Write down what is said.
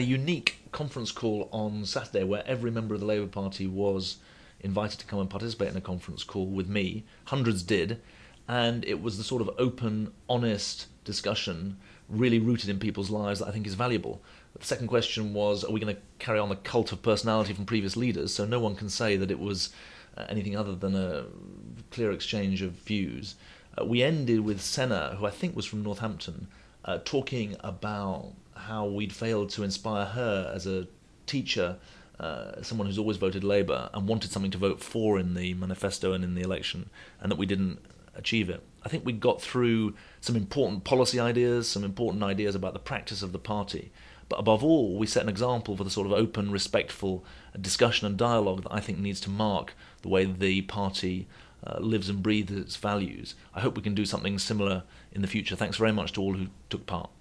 A unique conference call on Saturday where every member of the Labour Party was invited to come and participate in a conference call with me. Hundreds did, and it was the sort of open, honest discussion really rooted in people's lives that I think is valuable. The second question was, are we going to carry on the cult of personality from previous leaders? So no one can say that it was anything other than a clear exchange of views. We ended with Senna, who I think was from Northampton, talking about how we'd failed to inspire her as a teacher, someone who's always voted Labour and wanted something to vote for in the manifesto and in the election, and that we didn't achieve it. I think we got through some important policy ideas, some important ideas about the practice of the party, but above all, we set an example for the sort of open, respectful discussion and dialogue that I think needs to mark the way the party lives and breathes its values. I hope we can do something similar in the future. Thanks very much to all who took part.